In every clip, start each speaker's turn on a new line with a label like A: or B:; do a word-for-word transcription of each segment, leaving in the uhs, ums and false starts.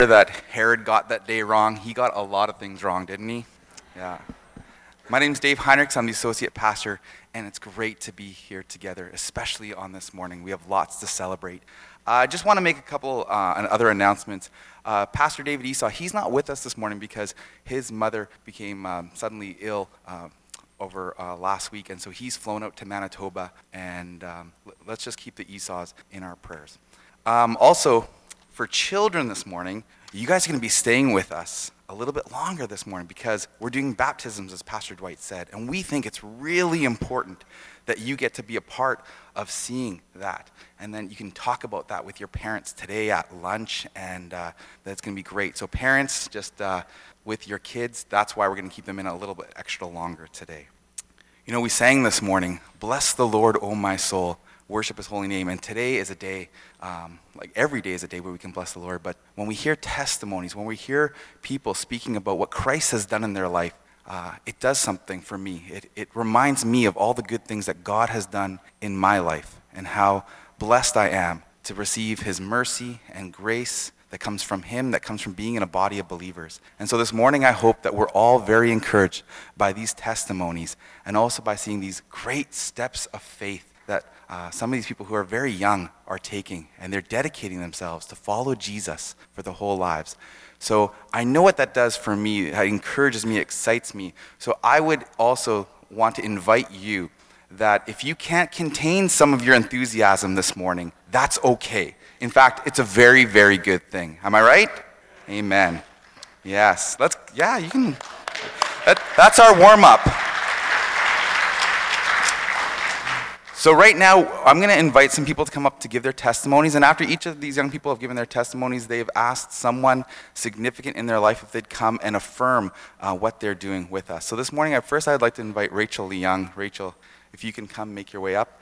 A: That Herod got that day wrong. He got a lot of things wrong, didn't he? Yeah. My name's Dave Heinrichs. I'm the associate pastor, and it's great to be here together, especially on this morning. We have lots to celebrate. I uh, just want to make a couple uh, other announcements. Uh, Pastor David Esau, he's not with us this morning because his mother became um, suddenly ill uh, over uh, last week, and so he's flown out to Manitoba, and um, let's just keep the Esau's in our prayers. Um, also, for children this morning, you guys are going to be staying with us a little bit longer this morning because we're doing baptisms, as Pastor Dwight said, and we think it's really important that you get to be a part of seeing that. And then you can talk about that with your parents today at lunch, and uh, that's going to be great. So parents, just uh, with your kids, that's why we're going to keep them in a little bit extra longer today. You know, we sang this morning, "Bless the Lord, O my soul. Worship his holy name." And today is a day, um, like every day is a day where we can bless the Lord. But when we hear testimonies, when we hear people speaking about what Christ has done in their life, uh, it does something for me. It, it reminds me of all the good things that God has done in my life and how blessed I am to receive his mercy and grace that comes from him, that comes from being in a body of believers. And so this morning, I hope that we're all very encouraged by these testimonies and also by seeing these great steps of faith that uh, some of these people who are very young are taking, and they're dedicating themselves to follow Jesus for their whole lives. So I know what that does for me. It encourages me, excites me. So I would also want to invite you that if you can't contain some of your enthusiasm this morning, that's okay. In fact, it's a very, very good thing. Am I right? Amen. Yes. Let's. Yeah, you can. That, that's our warm-up. So right now, I'm going to invite some people to come up to give their testimonies, and after each of these young people have given their testimonies, they've asked someone significant in their life if they'd come and affirm uh, what they're doing with us. So this morning, at first, I'd like to invite Rachel Leung. Rachel, if you can come make your way up.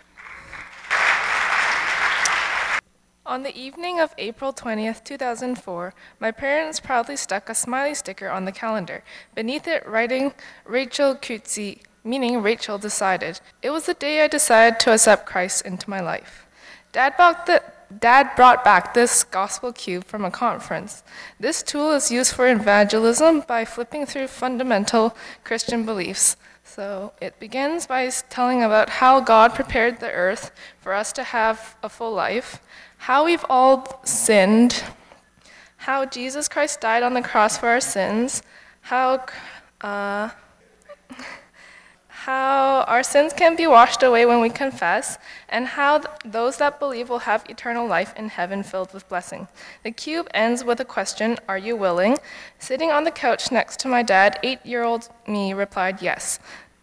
B: On the evening of April twentieth, two thousand four, my parents proudly stuck a smiley sticker on the calendar, beneath it writing Rachel Kutsi, meaning Rachel decided. It was the day I decided to accept Christ into my life. Dad brought, the, Dad brought back this gospel cube from a conference. This tool is used for evangelism by flipping through fundamental Christian beliefs. So it begins by telling about how God prepared the earth for us to have a full life, how we've all sinned, how Jesus Christ died on the cross for our sins, how... Uh, how our sins can be washed away when we confess, and how th- those that believe will have eternal life in heaven filled with blessing. The cube ends with a question, "Are you willing?" Sitting on the couch next to my dad, eight-year-old me replied yes.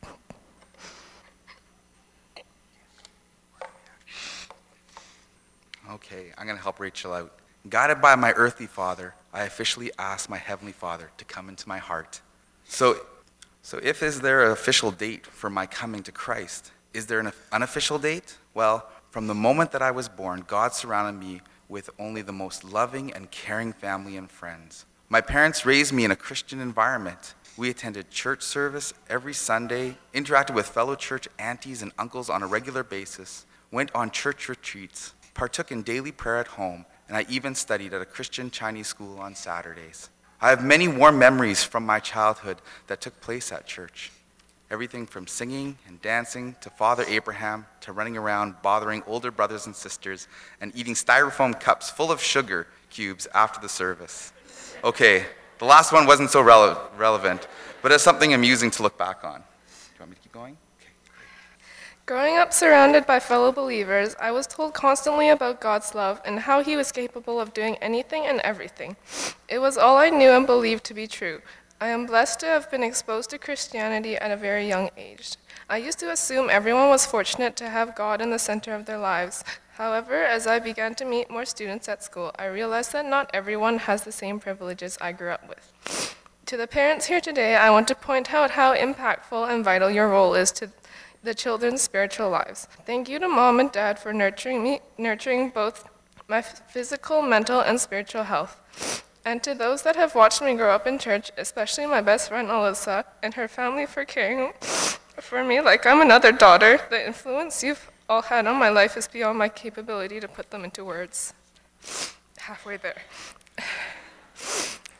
A: Okay, I'm going to help Rachel out. Guided by my earthly father, I officially asked my heavenly Father to come into my heart. So, So if is there an official date for my coming to Christ? Is there an unofficial date? Well, from the moment that I was born, God surrounded me with only the most loving and caring family and friends. My parents raised me in a Christian environment. We attended church service every Sunday, interacted with fellow church aunties and uncles on a regular basis, went on church retreats, partook in daily prayer at home, and I even studied at a Christian Chinese school on Saturdays. I have many warm memories from my childhood that took place at church. Everything from singing and dancing to Father Abraham to running around bothering older brothers and sisters and eating styrofoam cups full of sugar cubes after the service. Okay, the last one wasn't so rele- relevant, but it's something amusing to look back on. Do you want me to keep going?
B: Growing up surrounded by fellow believers, I was told constantly about God's love and how he was capable of doing anything and everything. It was all I knew and believed to be true. I am blessed to have been exposed to Christianity at a very young age. I used to assume everyone was fortunate to have God in the center of their lives. However, as I began to meet more students at school, I realized that not everyone has the same privileges I grew up with. To the parents here today, I want to point out how impactful and vital your role is to the children's spiritual lives. Thank you to Mom and Dad for nurturing me, nurturing both my physical, mental, and spiritual health. And to those that have watched me grow up in church, especially my best friend Alyssa and her family for caring for me like I'm another daughter, the influence you've all had on my life is beyond my capability to put them into words. Halfway there.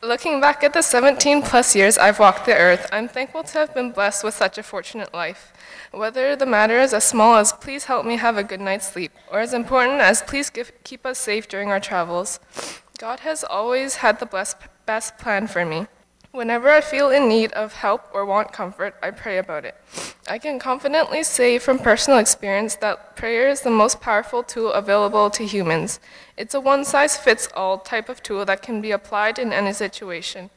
B: Looking back at the seventeen plus years I've walked the earth, I'm thankful to have been blessed with such a fortunate life. Whether the matter is as small as please help me have a good night's sleep, or as important as please give, keep us safe during our travels, God has always had the best, best plan for me. Whenever I feel in need of help or want comfort, I pray about it. I can confidently say from personal experience that prayer is the most powerful tool available to humans. It's a one-size-fits-all type of tool that can be applied in any situation.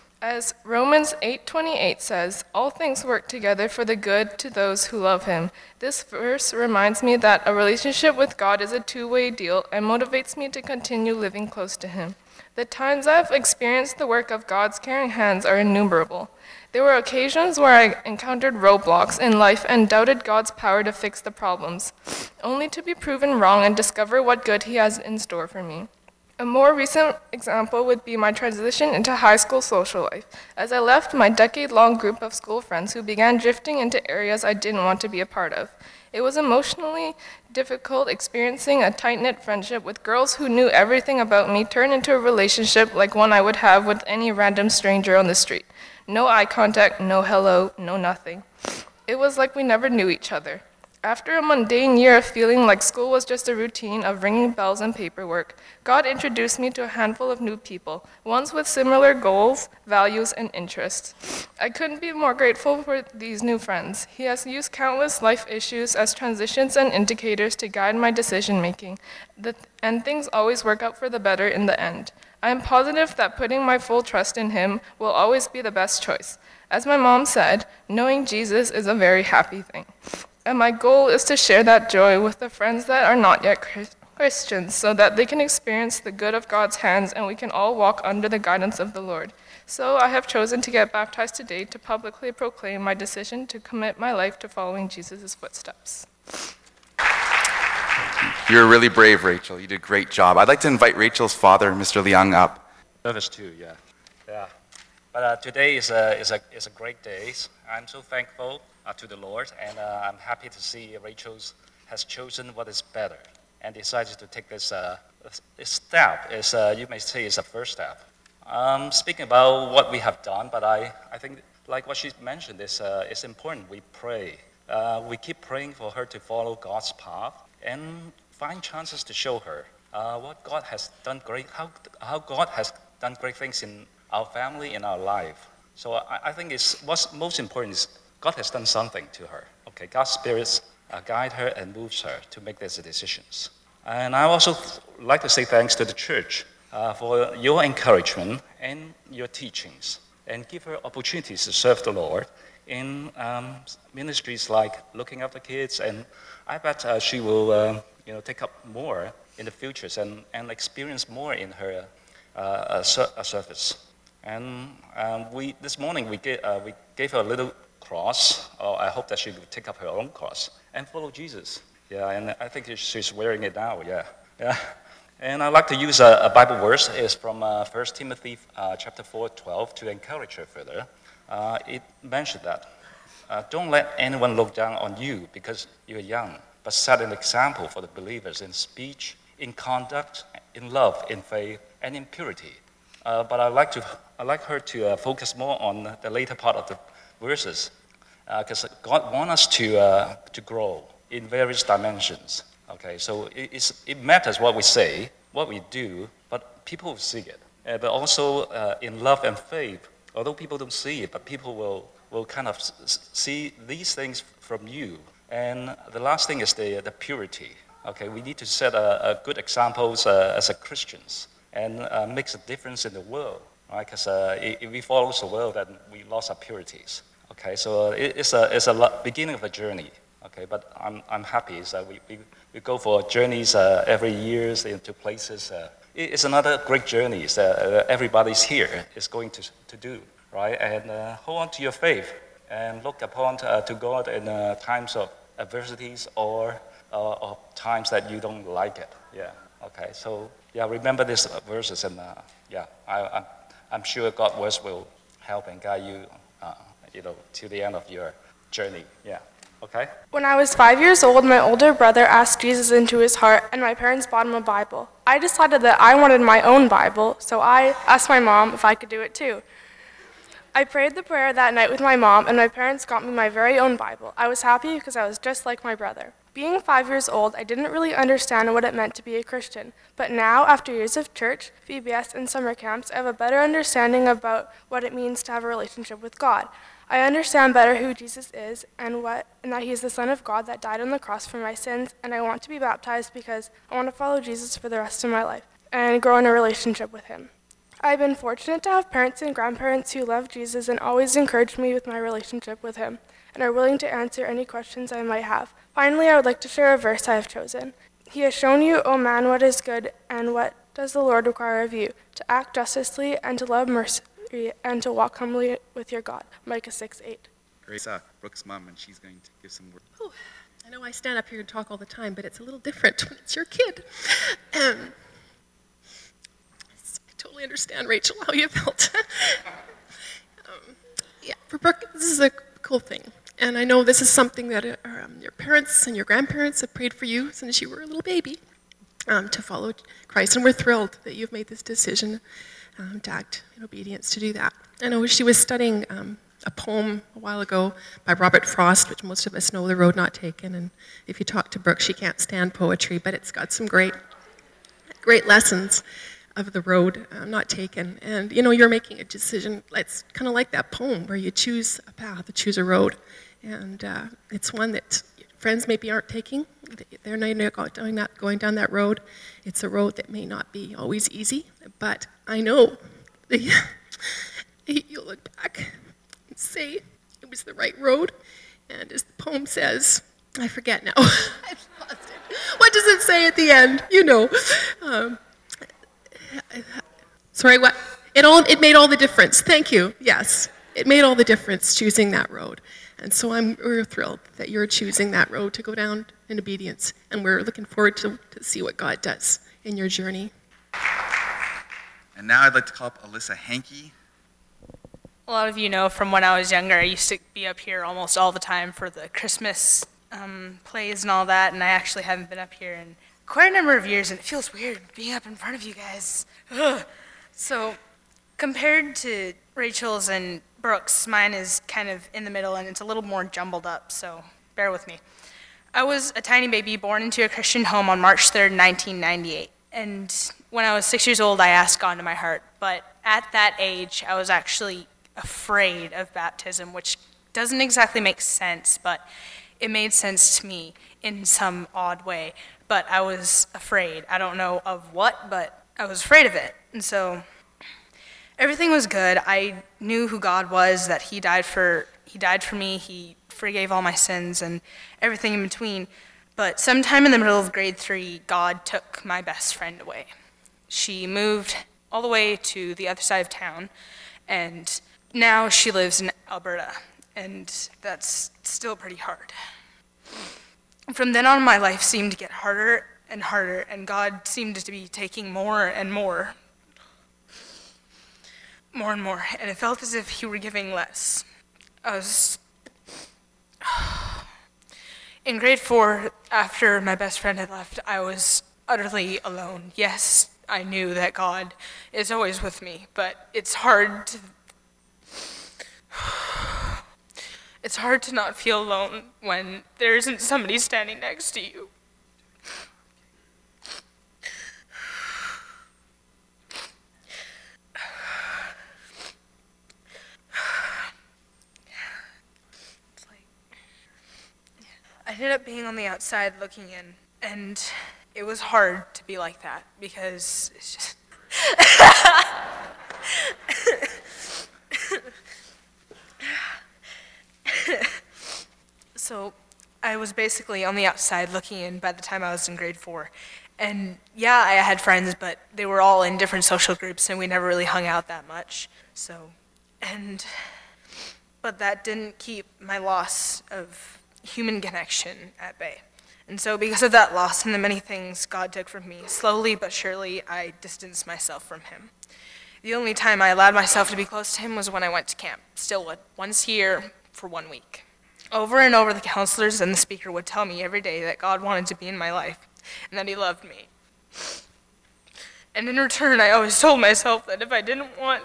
B: As Romans eight twenty-eight says, all things work together for the good to those who love him. This verse reminds me that a relationship with God is a two-way deal and motivates me to continue living close to him. The times I've experienced the work of God's caring hands are innumerable. There were occasions where I encountered roadblocks in life and doubted God's power to fix the problems, only to be proven wrong and discover what good he has in store for me. A more recent example would be my transition into high school social life, as I left my decade-long group of school friends who began drifting into areas I didn't want to be a part of. It was emotionally difficult experiencing a tight-knit friendship with girls who knew everything about me turn into a relationship like one I would have with any random stranger on the street. No eye contact, no hello, no nothing. It was like we never knew each other. After a mundane year of feeling like school was just a routine of ringing bells and paperwork, God introduced me to a handful of new people, ones with similar goals, values, and interests. I couldn't be more grateful for these new friends. He has used countless life issues as transitions and indicators to guide my decision-making, and things always work out for the better in the end. I am positive that putting my full trust in him will always be the best choice. As my mom said, knowing Jesus is a very happy thing. And my goal is to share that joy with the friends that are not yet Christians so that they can experience the good of God's hands and we can all walk under the guidance of the Lord. So I have chosen to get baptized today to publicly proclaim my decision to commit my life to following Jesus' footsteps.
A: You're really brave, Rachel. You did a great job. I'd like to invite Rachel's father, Mister Liang, up.
C: Service too, yeah. Yeah. But uh, today is a, is, a, is a great day. I'm so thankful uh, to the Lord, and uh, I'm happy to see Rachel has chosen what is better and decided to take this, uh, this step. Is, uh, you may say is a first step. Um, speaking about what we have done, but I, I think like what she mentioned, is, uh, it's important we pray. Uh, we keep praying for her to follow God's path and find chances to show her uh, what God has done great, how, how God has done great things in our family, in our life. So I, I think it's, what's most important is God has done something to her. Okay, God's spirits uh, guide her and moves her to make these decisions. And I also like to say thanks to the church uh, for your encouragement and your teachings, and give her opportunities to serve the Lord in um, ministries like looking after kids, and I bet uh, she will uh, you know, take up more in the futures and, and experience more in her uh, uh, service. And um, we, this morning we gave, uh, we gave her a little cross, or I hope that she will take up her own cross and follow Jesus. Yeah, and I think she's wearing it now, yeah. yeah. And I'd like to use a, a Bible verse. It's from uh, First Timothy uh, chapter four, twelve, to encourage her further. Uh, it mentioned that, uh, don't let anyone look down on you because you're young, but set an example for the believers in speech, in conduct, in love, in faith, and in purity. Uh, but I'd like, to, I'd like her to uh, focus more on the later part of the verses, because uh, God wants us to, uh, to grow in various dimensions. Okay, so it, it's, it matters what we say, what we do, but people will see it. Uh, but also uh, in love and faith, although people don't see it, but people will, will kind of s- see these things from you. And the last thing is the, the purity. Okay, we need to set a, a good examples uh, as a Christians and uh, makes a difference in the world, right? Because uh, if we follow the world, then we lost our purities. Okay, so it, it's a it's a lo- beginning of a journey. Okay, but I'm I'm happy is that we, we, we go for journeys uh, every year into places. Uh, it, it's another great journey that uh, everybody's here is going to to do, right? And uh, hold on to your faith and look upon uh, to God in uh, times of adversities or uh, or times that you don't like it. Yeah. Okay. So yeah, remember these verses, and uh, yeah, I, I'm I'm sure God's words will help and guide you, uh, you know, to the end of your journey. Yeah. Okay?
D: When I was five years old, my older brother asked Jesus into his heart, and my parents bought him a Bible. I decided that I wanted my own Bible, so I asked my mom if I could do it too. I prayed the prayer that night with my mom, and my parents got me my very own Bible. I was happy because I was just like my brother. Being five years old, I didn't really understand what it meant to be a Christian. But now, after years of church, V B S, and summer camps, I have a better understanding about what it means to have a relationship with God. I understand better who Jesus is and what and that he is the Son of God that died on the cross for my sins, and I want to be baptized because I want to follow Jesus for the rest of my life and grow in a relationship with him. I've been fortunate to have parents and grandparents who love Jesus and always encourage me with my relationship with him and are willing to answer any questions I might have. Finally, I would like to share a verse I have chosen. He has shown you, O man, what is good, and what does the Lord require of you? To act justly and to love mercy and to walk humbly with your God. Micah six eight.
A: Grace, uh, Brooke's mom, and she's going to give some words.
E: Oh, I know I stand up here and talk all the time, but it's a little different when it's your kid. Um, I totally understand, Rachel, how you felt. um, yeah, for Brooke, this is a cool thing. And I know this is something that um, your parents and your grandparents have prayed for you since you were a little baby um, to follow Christ. And we're thrilled that you've made this decision um, to act in obedience to do that. I know she was studying um, a poem a while ago by Robert Frost, which most of us know, The Road Not Taken. And if you talk to Brooke, she can't stand poetry, but it's got some great, great lessons of the road uh, not taken. And, you know, you're making a decision. It's kind of like that poem where you choose a path, you choose a road. And uh, it's one that friends maybe aren't taking. They're not going, not going down that road. It's a road that may not be always easy, but I know that you'll look back and say it was the right road. And as the poem says, I forget now. I've lost it. What does it say at the end? You know. Um, sorry, what? It all. It made all the difference. Thank you. Yes, it made all the difference choosing that road. And so I'm, we're thrilled that you're choosing that road to go down in obedience. And we're looking forward to, to see what God does in your journey.
A: And now I'd like to call up Alyssa Hankey.
F: A lot of you know from when I was younger, I used to be up here almost all the time for the Christmas um, plays and all that. And I actually haven't been up here in quite a number of years. And it feels weird being up in front of you guys. Ugh. So compared to Rachel's and Brooks, mine is kind of in the middle, and it's a little more jumbled up, so bear with me. I was a tiny baby born into a Christian home on March third, nineteen ninety-eight, and when I was six years old, I asked God into my heart, but at that age, I was actually afraid of baptism, which doesn't exactly make sense, but it made sense to me in some odd way, but I was afraid. I don't know of what, but I was afraid of it, and so everything was good. I knew who God was, that he died for he died for me, he forgave all my sins and everything in between. But sometime in the middle of grade three, God took my best friend away. She moved all the way to the other side of town, and now she lives in Alberta, and that's still pretty hard. From then on, my life seemed to get harder and harder, and God seemed to be taking more and more more and more, and it felt as if he were giving less. I was in grade four, after my best friend had left, I was utterly alone. Yes, I knew that God is always with me, but it's hard to it's hard to not feel alone when there isn't somebody standing next to you. I ended up being on the outside looking in, and it was hard to be like that because it's just so I was basically on the outside looking in by the time I was in grade four. And yeah, I had friends, but they were all in different social groups and we never really hung out that much. So, and, but that didn't keep my loss of human connection at bay. And so because of that loss and the many things God took from me, slowly but surely I distanced myself from him. The only time I allowed myself to be close to him was when I went to camp, Stillwood, once a year for one week. Over and over, the counselors and the speaker would tell me every day that God wanted to be in my life and that he loved me. And in return, I always told myself that if I didn't want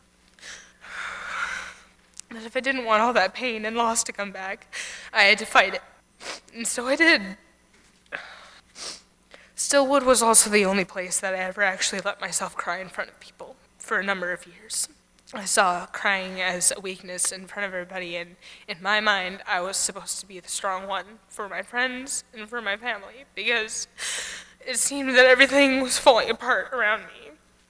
F: that if I didn't want all that pain and loss to come back, I had to fight it. And so I did. Stillwood was also the only place that I ever actually let myself cry in front of people for a number of years. I saw crying as a weakness in front of everybody, and in my mind, I was supposed to be the strong one for my friends and for my family, because it seemed that everything was falling apart around me.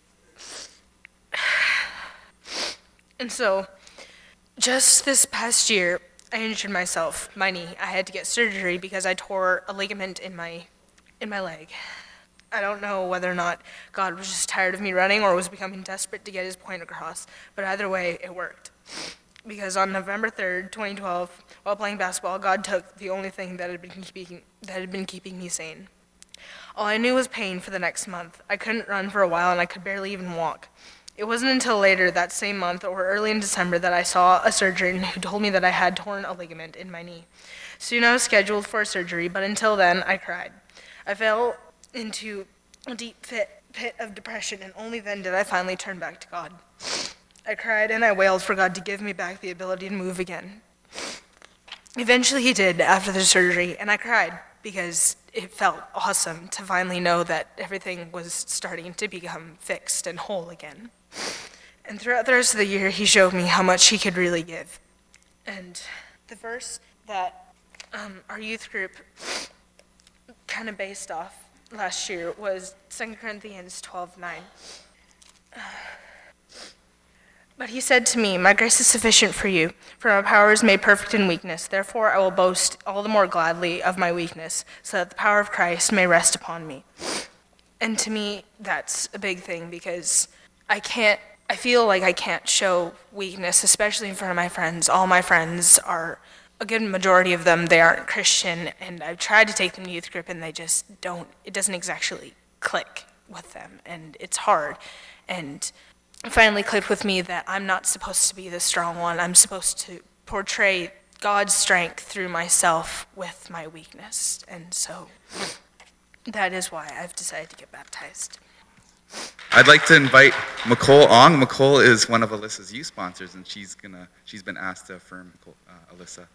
F: And so, just this past year, I injured myself, my knee. I had to get surgery because I tore a ligament in my in my leg. I don't know whether or not God was just tired of me running or was becoming desperate to get his point across, but either way, it worked. Because on November third, twenty twelve, while playing basketball, God took the only thing that had been keeping that had been keeping me sane. All I knew was pain for the next month. I couldn't run for a while, and I could barely even walk. It wasn't until later that same month, or early in December, that I saw a surgeon who told me that I had torn a ligament in my knee. Soon I was scheduled for surgery, but until then, I cried. I fell into a deep pit, pit of depression, and only then did I finally turn back to God. I cried and I wailed for God to give me back the ability to move again. Eventually he did after the surgery, and I cried because it felt awesome to finally know that everything was starting to become fixed and whole again. And throughout the rest of the year, he showed me how much he could really give. And the verse that um, our youth group kind of based off last year was Second Corinthians twelve nine. But he said to me, "My grace is sufficient for you, for my power is made perfect in weakness. Therefore I will boast all the more gladly of my weakness, so that the power of Christ may rest upon me." And to me, that's a big thing, because I can't, I feel like I can't show weakness, especially in front of my friends. All my friends are, a good majority of them, they aren't Christian, and I've tried to take them to youth group, and they just don't, it doesn't exactly click with them, and it's hard. And it finally clicked with me that I'm not supposed to be the strong one. I'm supposed to portray God's strength through myself with my weakness. And so that is why I've decided to get baptized.
A: I'd like to invite Nicole Ong. Nicole is one of Alyssa's youth sponsors, and she's gonna she's been asked to affirm uh, Alyssa.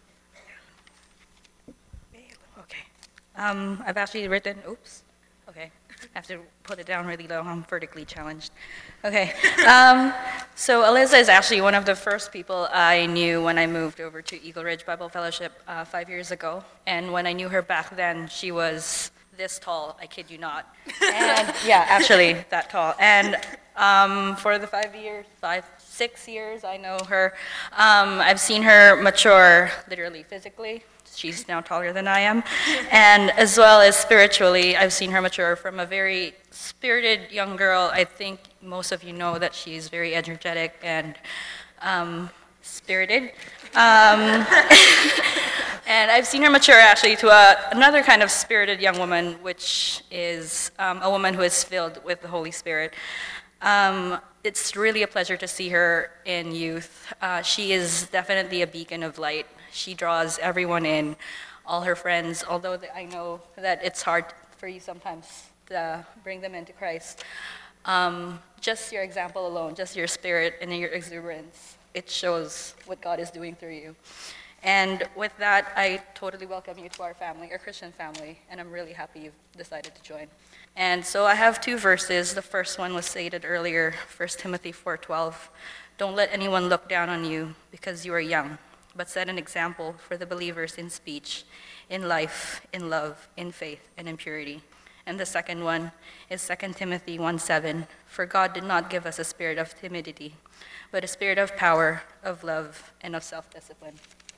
G: Okay. Um, I've actually written, oops, okay. I have to put it down really low, I'm vertically challenged. Okay, um, so Alyssa is actually one of the first people I knew when I moved over to Eagle Ridge Bible Fellowship uh, five years ago. And when I knew her back then, she was this tall, I kid you not. And yeah, actually that tall. And um, for the five years, five, six years I know her, um, I've seen her mature literally physically. She's now taller than I am. And as well as spiritually, I've seen her mature from a very spirited young girl. I think most of you know that she's very energetic and um, spirited. Um, and I've seen her mature actually to a, another kind of spirited young woman, which is um, a woman who is filled with the Holy Spirit. Um, it's really a pleasure to see her in youth. Uh, she is definitely a beacon of light. She draws everyone in, all her friends, although I know that it's hard for you sometimes to bring them into Christ. Um, just your example alone, just your spirit and your exuberance, it shows what God is doing through you. And with that, I totally welcome you to our family, our Christian family, and I'm really happy you've decided to join. And so I have two verses. The first one was stated earlier, First Timothy four twelve. "Don't let anyone look down on you because you are young, but set an example for the believers in speech, in life, in love, in faith, and in purity." And the second one is Second Timothy one seven. "For God did not give us a spirit of timidity, but a spirit of power, of love, and of self-discipline."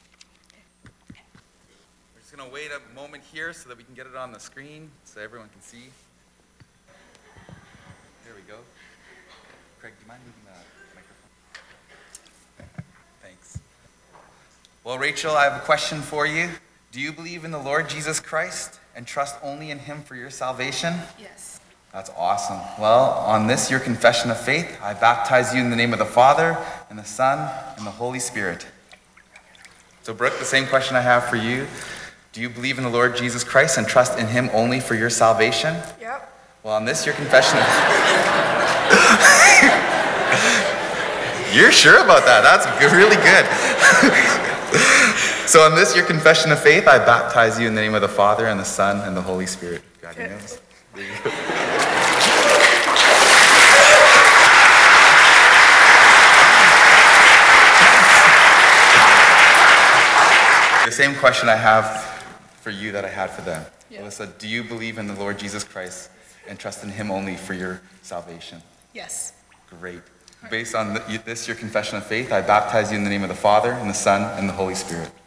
A: We're just going to wait a moment here so that we can get it on the screen so everyone can see. There we go. Craig, do you mind moving the microphone? Thanks. Well, Rachel, I have a question for you. Do you believe in the Lord Jesus Christ and trust only in him for your salvation?
E: Yes.
A: That's awesome. Well, on this, your confession of faith, I baptize you in the name of the Father, and the Son, and the Holy Spirit. So Brooke, the same question I have for you. Do you believe in the Lord Jesus Christ and trust in him only for your salvation?
B: Yep.
A: Well, on this, your confession of... You're sure about that? That's good, really good. So on this, your confession of faith, I baptize you in the name of the Father, and the Son, and the Holy Spirit. God, you know this. There you go. The same question I have for you that I had for them.
F: Yeah.
A: Alyssa, do you believe in the Lord Jesus Christ and trust in him only for your salvation?
F: Yes.
A: Great. Based on this, your confession of faith, I baptize you in the name of the Father, and the Son, and the Holy Spirit.